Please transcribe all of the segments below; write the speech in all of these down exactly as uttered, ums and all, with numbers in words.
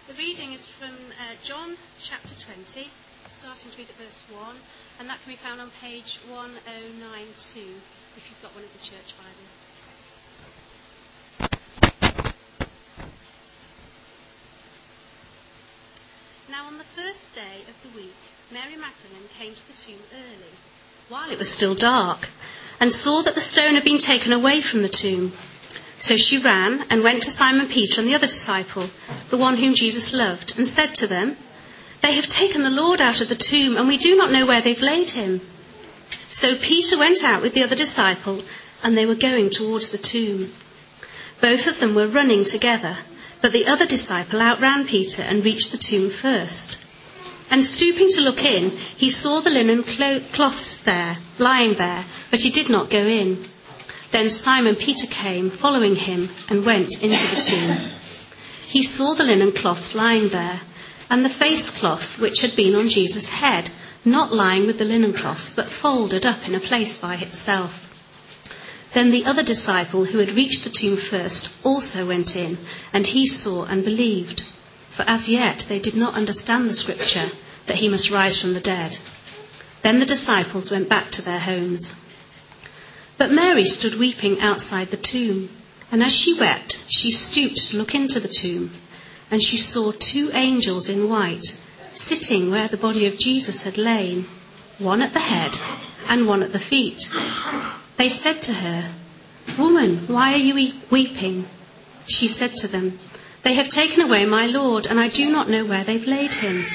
The reading is from uh, John chapter twenty, starting to read at verse one, and that can be found on page one oh nine two, if you've got one of the church Bibles. Now on the first day of the week, Mary Magdalene came to the tomb early, while it was still dark, and saw that the stone had been taken away from the tomb. So she ran and went to Simon Peter and the other disciple, the one whom Jesus loved, and said to them, "They have taken the Lord out of the tomb, and we do not know where they've laid him." So Peter went out with the other disciple, and they were going towards the tomb. Both of them were running together, but the other disciple outran Peter and reached the tomb first. And stooping to look in, he saw the linen clo- cloths there, lying there, but he did not go in. Then Simon Peter came, following him, and went into the tomb. He saw the linen cloths lying there, and the face cloth which had been on Jesus' head, not lying with the linen cloths, but folded up in a place by itself. Then the other disciple, who had reached the tomb first, also went in, and he saw and believed. For as yet they did not understand the scripture, that he must rise from the dead. Then the disciples went back to their homes. But Mary stood weeping outside the tomb, and as she wept, she stooped to look into the tomb, and she saw two angels in white, sitting where the body of Jesus had lain, one at the head and one at the feet. They said to her, "Woman, why are you weeping?" She said to them, "They have taken away my Lord, and I do not know where they've laid him."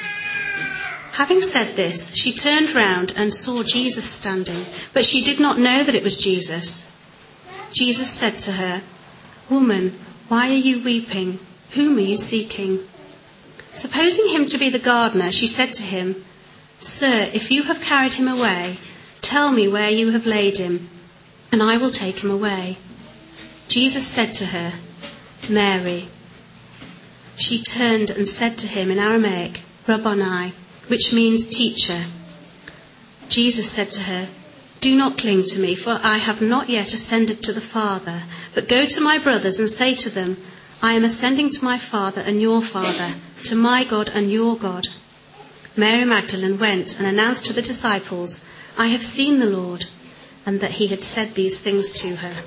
Having said this, she turned round and saw Jesus standing, but she did not know that it was Jesus. Jesus said to her, "Woman, why are you weeping? Whom are you seeking?" Supposing him to be the gardener, she said to him, "Sir, if you have carried him away, tell me where you have laid him, and I will take him away." Jesus said to her, "Mary." She turned and said to him in Aramaic, "Rabboni," which means teacher. Jesus said to her, "Do not cling to me, for I have not yet ascended to the Father, but go to my brothers and say to them, I am ascending to my Father and your Father, to my God and your God." Mary Magdalene went and announced to the disciples, "I have seen the Lord," and that he had said these things to her.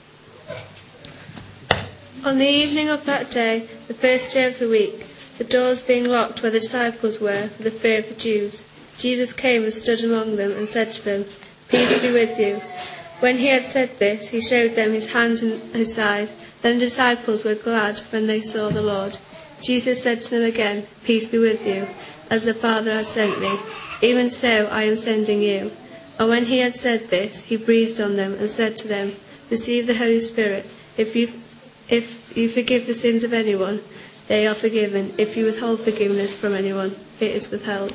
On the evening of that day, the first day of the week, the doors being locked where the disciples were for the fear of the Jews, Jesus came and stood among them and said to them, "Peace be with you." When he had said this, he showed them his hands and his side. Then the disciples were glad when they saw the Lord. Jesus said to them again, "Peace be with you. As the Father has sent me, even so I am sending you." And when he had said this, he breathed on them and said to them, "Receive the Holy Spirit. If you, if you forgive the sins of anyone, they are forgiven. If you withhold forgiveness from anyone, it is withheld."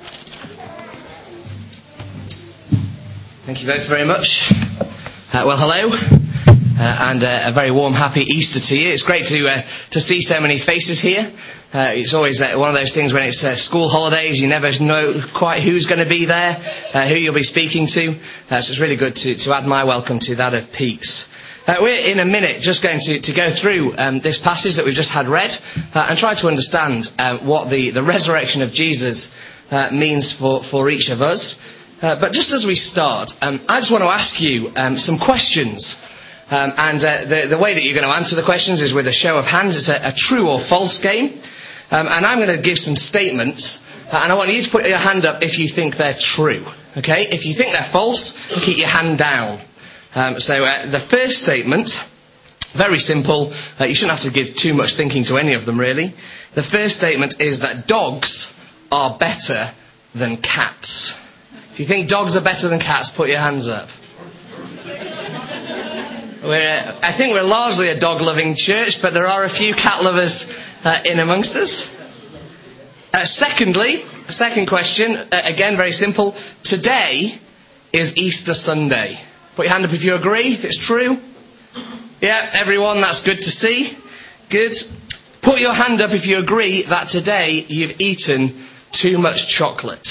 Thank you both very much. Uh, well, hello, uh, and uh, a very warm, happy Easter to you. It's great to uh, to see so many faces here. Uh, it's always uh, one of those things when it's uh, school holidays, you never know quite who's going to be there, uh, who you'll be speaking to. Uh, so it's really good to, to add my welcome to that of Peaks. Uh, we're in a minute just going to, to go through um, this passage that we've just had read uh, and try to understand um, what the, the resurrection of Jesus uh, means for, for each of us. Uh, but just as we start, um, I just want to ask you um, some questions. Um, and uh, the, the way that you're going to answer the questions is with a show of hands. It's a, a true or false game. Um, and I'm going to give some statements. Uh, and I want you to put your hand up if you think they're true. Okay? If you think they're false, keep your hand down. Um, so uh, the first statement, very simple. Uh, you shouldn't have to give too much thinking to any of them, really. The first statement is that dogs are better than cats. If you think dogs are better than cats, put your hands up. We're, uh, I think we're largely a dog-loving church, but there are a few cat lovers uh, in amongst us. Uh, secondly, second question, uh, again very simple. Today is Easter Sunday. Put your hand up if you agree, if it's true. Yeah, everyone, that's good to see. Good. Put your hand up if you agree that today you've eaten too much chocolate.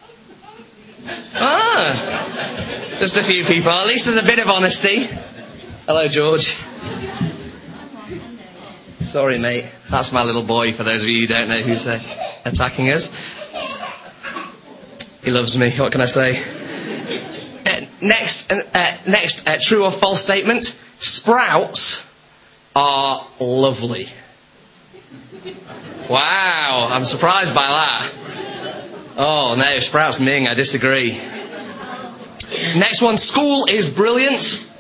Ah, just a few people. At least there's a bit of honesty. Hello, George. Sorry, mate. That's my little boy, for those of you who don't know who's uh, attacking us. He loves me, what can I say? Uh, next, uh, next uh, true or false statement. Sprouts are lovely. Wow, I'm surprised by that. Oh, no, sprouts ming, I disagree. Next one, school is brilliant.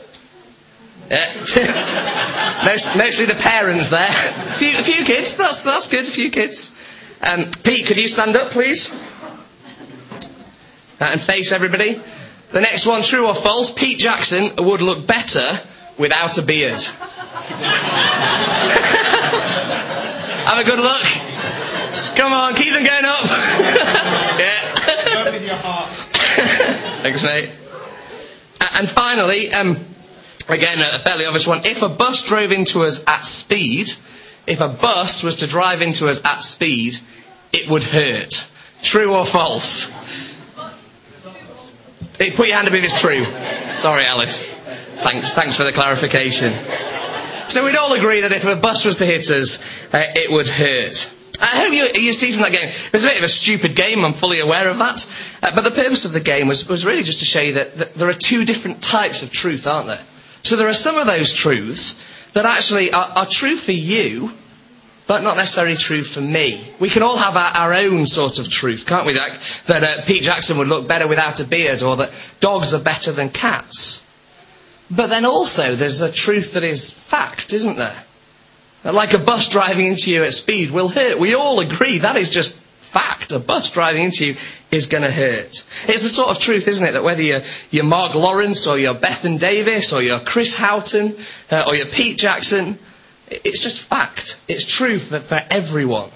Yeah. Most, mostly the parents there. A few, a few kids, that's, that's good, a few kids. Um, Pete, could you stand up, please? Uh, and face everybody. The next one, true or false, Pete Jackson would look better without a beard. Have a good look. Come on, keep them going up. Yeah. Go with your heart. Thanks, mate. Uh, and finally, um, again, a fairly obvious one. If a bus drove into us at speed, if a bus was to drive into us at speed, it would hurt. True or false? Hey, put your hand up if it's true. Sorry, Alice. Thanks, thanks for the clarification. So we'd all agree that if a bus was to hit us, uh, it would hurt. I hope you, you see from that game, it was a bit of a stupid game, I'm fully aware of that. Uh, but the purpose of the game was, was really just to show you that, that there are two different types of truth, aren't there? So there are some of those truths that actually are, are true for you, but not necessarily true for me. We can all have our, our own sort of truth, can't we? That, that uh, Pete Jackson would look better without a beard, or that dogs are better than cats. But then also there's a truth that is fact, isn't there? Like a bus driving into you at speed will hurt. We all agree that is just fact. A bus driving into you is going to hurt. It's the sort of truth, isn't it, that whether you're, you're Mark Lawrence or you're Bethan Davis or you're Chris Houghton uh, or you're Pete Jackson, it's just fact. It's true for, for everyone.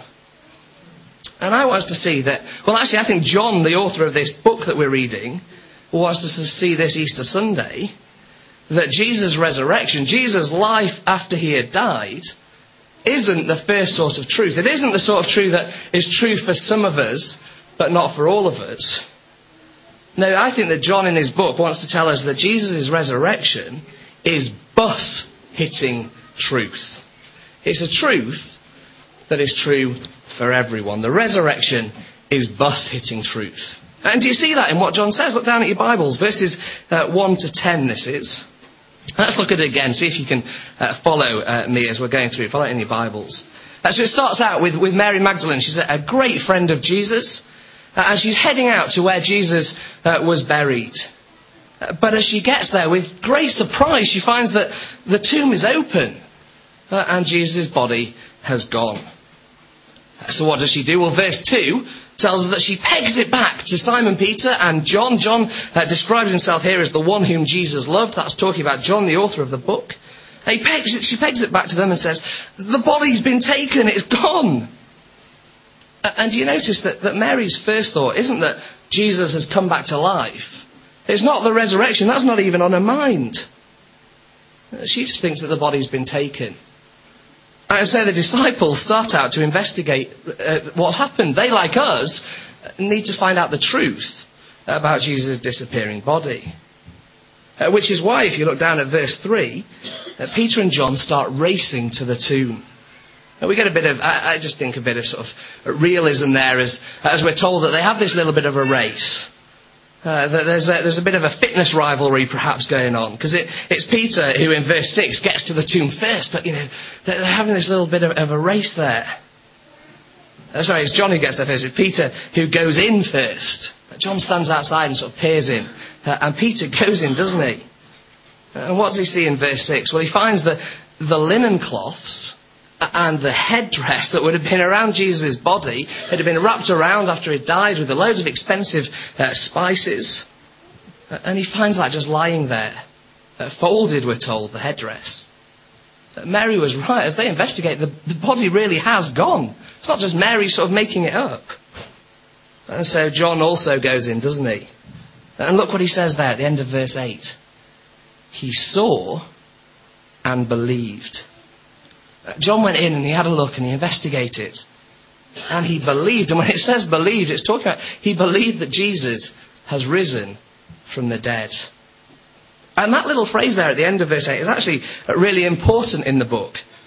And I want us to see that, well actually I think John, the author of this book that we're reading, wants us to see this Easter Sunday, that Jesus' resurrection, Jesus' life after he had died, isn't the first sort of truth. It isn't the sort of truth that is true for some of us, but not for all of us. No, I think that John in his book wants to tell us that Jesus' resurrection is bus-hitting truth. It's a truth that is true for everyone. The resurrection is bus-hitting truth. And do you see that in what John says? Look down at your Bibles. Verses uh, one to ten this is. Let's look at it again, see if you can uh, follow uh, me as we're going through it. Follow it in your Bibles. Uh, so it starts out with, with Mary Magdalene. She's a, a great friend of Jesus. Uh, and she's heading out to where Jesus uh, was buried. Uh, but as she gets there, with great surprise, she finds that the tomb is open. Uh, and Jesus' body has gone. Uh, so what does she do? Well, verse two tells us that she pegs it back to Simon Peter and John. John uh, describes himself here as the one whom Jesus loved. That's talking about John, the author of the book. And he pegs it, she pegs it back to them and says, the body's been taken, it's gone. Uh, and you notice that, that Mary's first thought isn't that Jesus has come back to life. It's not the resurrection, that's not even on her mind. Uh, she just thinks that the body's been taken. And so the disciples start out to investigate uh, what's happened. They, like us, need to find out the truth about Jesus' disappearing body. Uh, which is why, if you look down at verse three, uh, Peter and John start racing to the tomb. Uh, we get a bit of, I, I just think a bit of sort of realism there as, as we're told that they have this little bit of a race. Uh, there's, a, there's a bit of a fitness rivalry perhaps going on, because it, it's Peter who in verse six gets to the tomb first, but you know they're having this little bit of, of a race there. Uh, sorry, it's John who gets there first. It's Peter who goes in first. John stands outside and sort of peers in, uh, and Peter goes in, doesn't he? Uh, and what does he see in verse six? Well, he finds the the linen cloths and the headdress that would have been around Jesus' body. It had been wrapped around after he died with loads of expensive uh, spices. Uh, and he finds that just lying there, uh, folded, we're told, the headdress. Uh, Mary was right. As they investigate, the, the body really has gone. It's not just Mary sort of making it up. And so John also goes in, doesn't he? And look what he says there at the end of verse eight. He saw and believed. John went in and he had a look and he investigated. And he believed. And when it says believed, it's talking about he believed that Jesus has risen from the dead. And that little phrase there at the end of verse eight is actually really important in the book.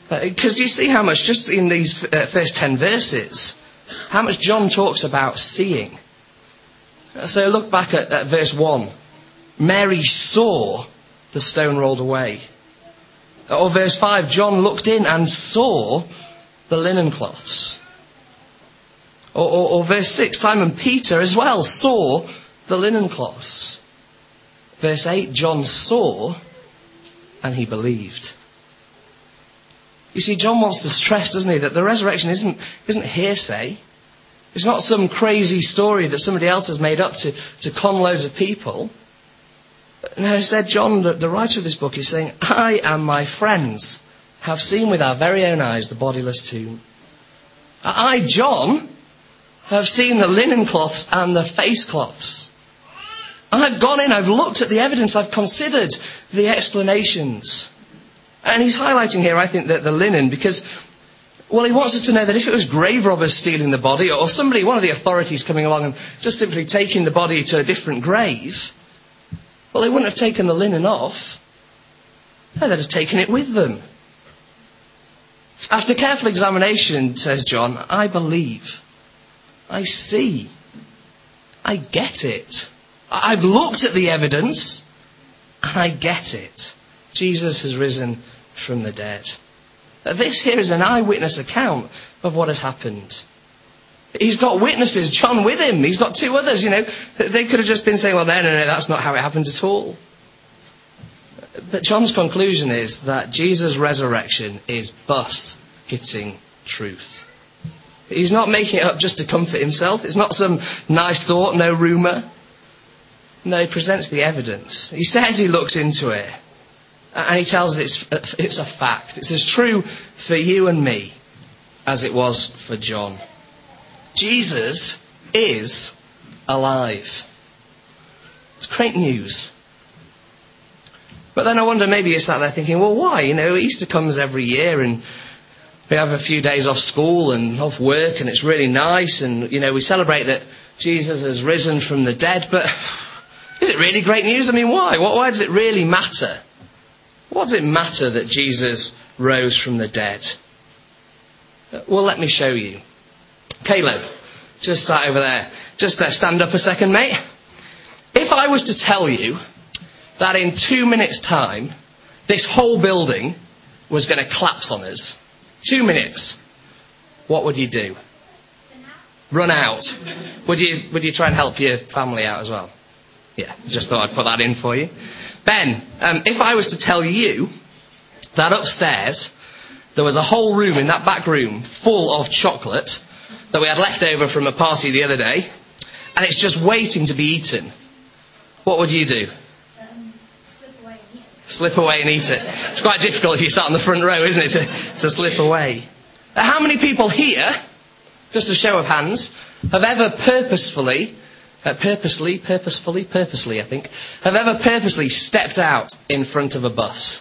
Because uh, do you see how much, just in these uh, first ten verses, how much John talks about seeing? Uh, so look back at, at verse one. Mary saw the stone rolled away. Or verse five, John looked in and saw the linen cloths. Or, or, or verse six, Simon Peter as well saw the linen cloths. Verse eight, John saw and he believed. You see, John wants to stress, doesn't he, that the resurrection isn't, isn't hearsay. It's not some crazy story that somebody else has made up to, to con loads of people. No, instead, John, the, the writer of this book, is saying, I and my friends have seen with our very own eyes the bodiless tomb. I, John, have seen the linen cloths and the face cloths. I've gone in, I've looked at the evidence, I've considered the explanations. And he's highlighting here, I think, that the linen, because, well, he wants us to know that if it was grave robbers stealing the body, or somebody, one of the authorities coming along and just simply taking the body to a different grave, well, they wouldn't have taken the linen off. No, they'd have taken it with them. After careful examination, says John, I believe. I see. I get it. I've looked at the evidence, and I get it. Jesus has risen from the dead. This here is an eyewitness account of what has happened. He's got witnesses, John with him. He's got two others, you know. They could have just been saying, well, no, no, no, that's not how it happened at all. But John's conclusion is that Jesus' resurrection is bus hitting truth. He's not making it up just to comfort himself. It's not some nice thought, no rumour. No, he presents the evidence. He says he looks into it. And he tells us it's, it's a fact. It's as true for you and me as it was for John. Jesus is alive. It's great news. But then I wonder, maybe you're sat there thinking, well, why? You know, Easter comes every year and we have a few days off school and off work and it's really nice and, you know, we celebrate that Jesus has risen from the dead. But is it really great news? I mean, why? Why does it really matter? What does it matter that Jesus rose from the dead? Well, let me show you. Caleb, just sat over there. Just uh, stand up a second, mate. If I was to tell you that in two minutes' time, this whole building was going to collapse on us, two minutes, what would you do? Run out. Would you, would you try and help your family out as well? Yeah, just thought I'd put that in for you. Ben, um, if I was to tell you that upstairs there was a whole room in that back room full of chocolate that we had left over from a party the other day, and it's just waiting to be eaten, what would you do? Um, slip away and eat it. Slip away and eat it. It's quite difficult if you sat on the front row, isn't it, to, to slip away. How many people here, just a show of hands, have ever purposefully, uh, purposely, purposefully, purposely, I think, have ever purposely stepped out in front of a bus?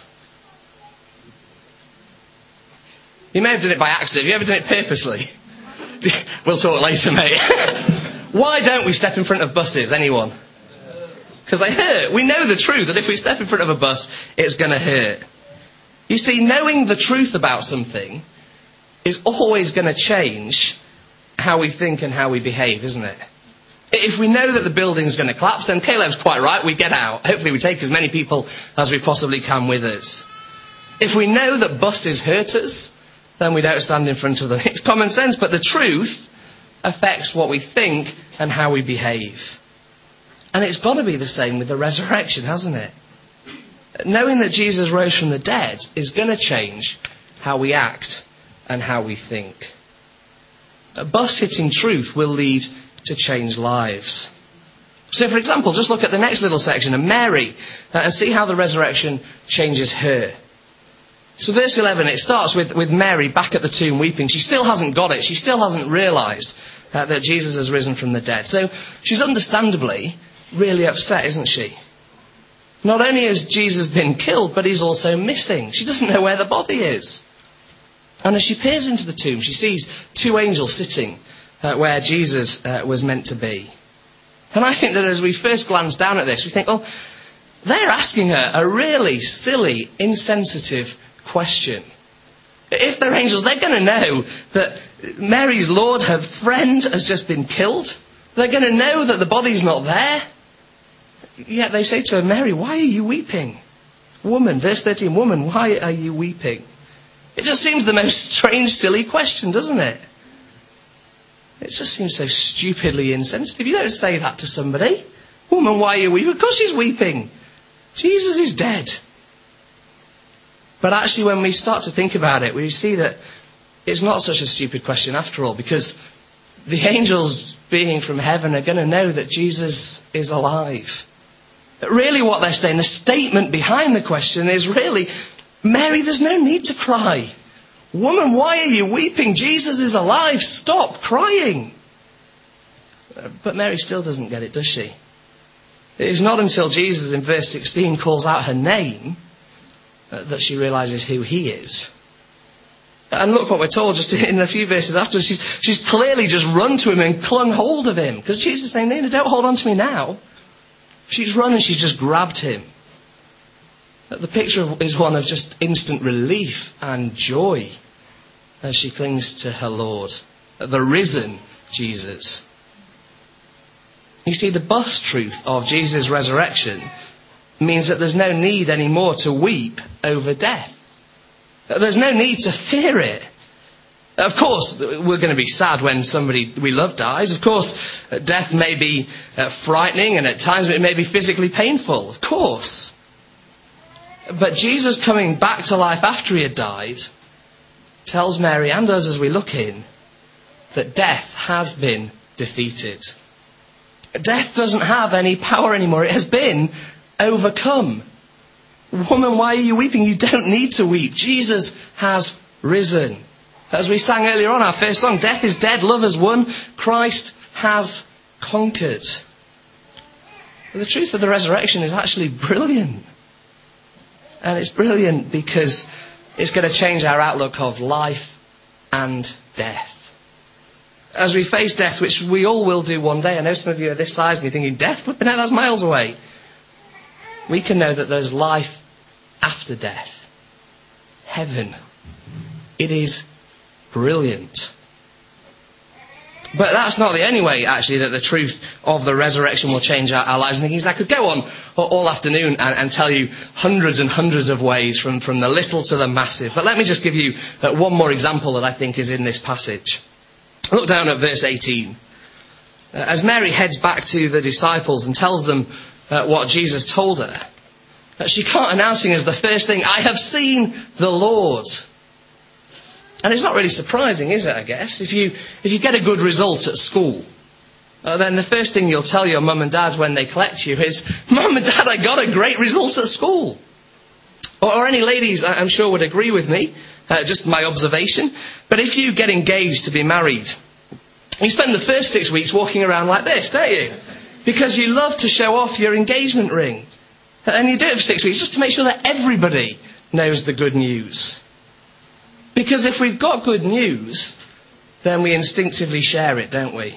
You may have done it by accident. Have you ever done it purposely? We'll talk later, mate. Why don't we step in front of buses? Anyone? Because they hurt. We know the truth that if we step in front of a bus, it's going to hurt. You see, knowing the truth about something is always going to change how we think and how we behave, isn't it? If we know that the building's going to collapse, then Caleb's quite right. We get out. Hopefully we take as many people as we possibly can with us. If we know that buses hurt us, then we don't stand in front of them. It's common sense, but the truth affects what we think and how we behave. And it's got to be the same with the resurrection, hasn't it? Knowing that Jesus rose from the dead is going to change how we act and how we think. A bus hitting truth will lead to change lives. So, for example, just look at the next little section of Mary uh, and see how the resurrection changes her. So verse eleven, it starts with, with Mary back at the tomb weeping. She still hasn't got it. She still hasn't realised uh, that Jesus has risen from the dead. So she's understandably really upset, isn't she? Not only has Jesus been killed, but he's also missing. She doesn't know where the body is. And as she peers into the tomb, she sees two angels sitting uh, where Jesus uh, was meant to be. And I think that as we first glance down at this, we think, oh, they're asking her a really silly, insensitive question. If they're angels, they're going to know that Mary's Lord, her friend, has just been killed. They're going to know that the body's not there. Yet they say to her, Mary, why are you weeping? Woman, verse thirteen, woman, why are you weeping? It just seems the most strange, silly question, doesn't it? It just seems so stupidly insensitive. You don't say that to somebody. Woman, why are you weeping? Of course she's weeping. Jesus is dead. But actually, when we start to think about it, we see that it's not such a stupid question after all, because the angels being from heaven are going to know that Jesus is alive. But really what they're saying, the statement behind the question is really, Mary, there's no need to cry. Woman, why are you weeping? Jesus is alive. Stop crying. But Mary still doesn't get it, does she? It is not until Jesus in verse sixteen calls out her name that she realises who he is. And look what we're told just in a few verses after. She's, she's clearly just run to him and clung hold of him. Because Jesus is saying, no, no, don't hold on to me now. She's run and she's just grabbed him. The picture is one of just instant relief and joy as she clings to her Lord, the risen Jesus. You see, the bus truth of Jesus' resurrection means that there's no need anymore to weep over death. There's no need to fear it. Of course, we're going to be sad when somebody we love dies. Of course, death may be uh, frightening and at times it may be physically painful. Of course. But Jesus coming back to life after he had died tells Mary and us as we look in that death has been defeated. Death doesn't have any power anymore. It has been overcome. Woman, why are you weeping? You don't need to weep. Jesus has risen. As we sang earlier on, our first song, death is dead, love has won, Christ has conquered. But the truth of the resurrection is actually brilliant. And it's brilliant because it's going to change our outlook of life and death. As we face death, which we all will do one day, I know some of you are this size and you're thinking, death? Flipping out, that's miles away. We can know that there's life after death. Heaven. It is brilliant. But that's not the only way, actually, that the truth of the resurrection will change our, our lives. And things I could go on all afternoon and, and tell you hundreds and hundreds of ways, from, from the little to the massive. But let me just give you uh, one more example that I think is in this passage. Look down at verse eighteen. Uh, as Mary heads back to the disciples and tells them uh, what Jesus told her, uh, she can't announcing as the first thing, I have seen the Lord. And it's not really surprising, is it, I guess? If you if you get a good result at school, uh, then the first thing you'll tell your mum and dad when they collect you is, Mum and Dad, I got a great result at school. Or, or any ladies, I'm sure, would agree with me, uh, just my observation. But if you get engaged to be married, you spend the first six weeks walking around like this, don't you? Because you love to show off your engagement ring. And you do it for six weeks just to make sure that everybody knows the good news. Because if we've got good news, then we instinctively share it, don't we?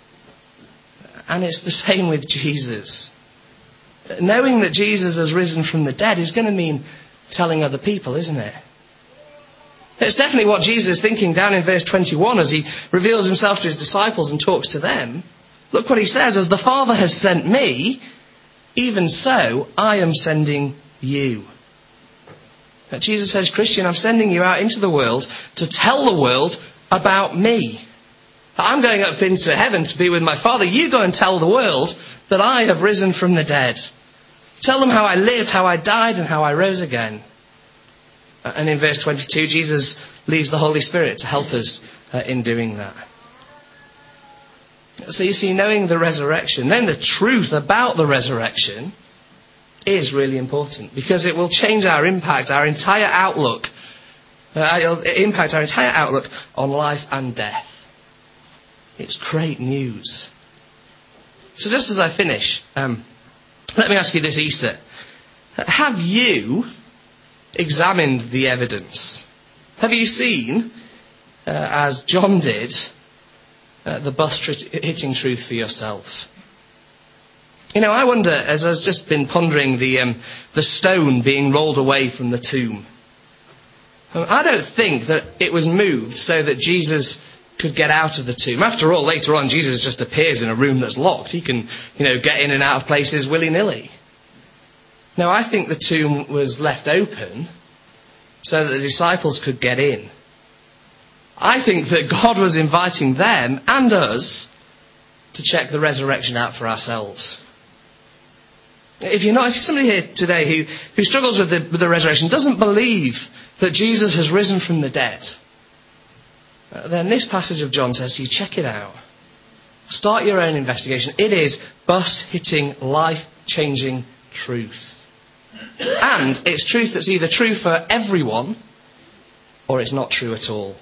And it's the same with Jesus. Knowing that Jesus has risen from the dead is going to mean telling other people, isn't it? It's definitely what Jesus is thinking down in verse twenty-one as he reveals himself to his disciples and talks to them. Look what he says, as the Father has sent me, even so I am sending you. Jesus says, Christian, I'm sending you out into the world to tell the world about me. I'm going up into heaven to be with my Father. You go and tell the world that I have risen from the dead. Tell them how I lived, how I died, and how I rose again. And in verse twenty-two, Jesus leaves the Holy Spirit to help us uh, in doing that. So you see, knowing the resurrection, knowing the truth about the resurrection is really important, because it will change our impact, our entire outlook, uh, it'll impact our entire outlook on life and death. It's great news. So just as I finish, um, let me ask you this Easter. Have you examined the evidence? Have you seen, uh, as John did, uh, the bus tr- hitting truth for yourself? You know, I wonder, as I've just been pondering the um, the stone being rolled away from the tomb, I don't think that it was moved so that Jesus could get out of the tomb. After all, later on, Jesus just appears in a room that's locked. He can, you know, get in and out of places willy-nilly. No, I think the tomb was left open so that the disciples could get in. I think that God was inviting them and us to check the resurrection out for ourselves. If you're not, if you're somebody here today who, who struggles with the, with the resurrection, doesn't believe that Jesus has risen from the dead, uh, then this passage of John says to you, check it out. Start your own investigation. It is bus-hitting, life-changing truth. And it's truth that's either true for everyone or it's not true at all.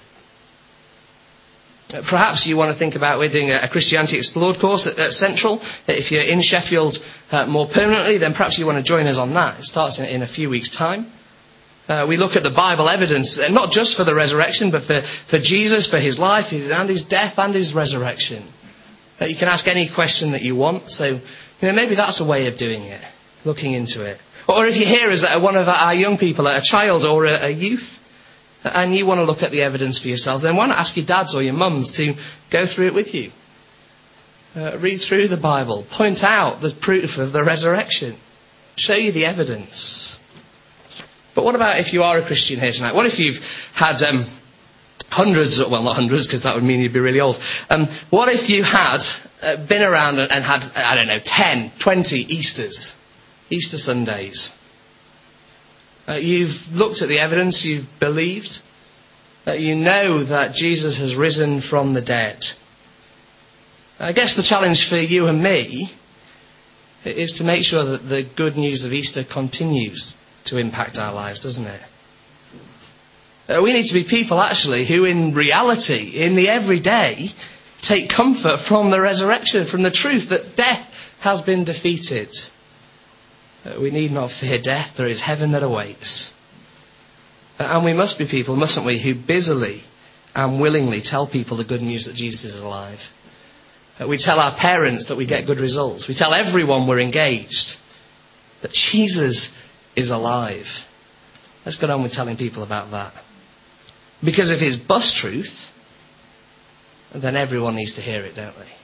Perhaps you want to think about, we're doing a Christianity Explored course at, at Central. If you're in Sheffield uh, more permanently, then perhaps you want to join us on that. It starts in, in a few weeks' time. Uh, we look at the Bible evidence, uh, not just for the resurrection, but for, for Jesus, for his life, his, and his death and his resurrection. Uh, you can ask any question that you want. So, you know, maybe that's a way of doing it, looking into it. Or if you're here as one of our young people, a child or a, a youth, and you want to look at the evidence for yourself, then why not ask your dads or your mums to go through it with you? Uh, read through the Bible. Point out the proof of the resurrection. Show you the evidence. But what about if you are a Christian here tonight? What if you've had um, hundreds, of, well not hundreds because that would mean you'd be really old. Um, what if you had uh, been around and, and had, I don't know, ten, twenty Easters, Easter Sundays? Uh, you've looked at the evidence, you've believed, that you know that Jesus has risen from the dead. I guess the challenge for you and me is to make sure that the good news of Easter continues to impact our lives, doesn't it? Uh, we need to be people, actually, who in reality, in the everyday, take comfort from the resurrection, from the truth that death has been defeated. Uh, we need not fear death. There is heaven that awaits. Uh, and we must be people, mustn't we, who busily and willingly tell people the good news that Jesus is alive. Uh, we tell our parents that we get good results. We tell everyone we're engaged that Jesus is alive. Let's get on with telling people about that. Because if it's bus truth, then everyone needs to hear it, don't they?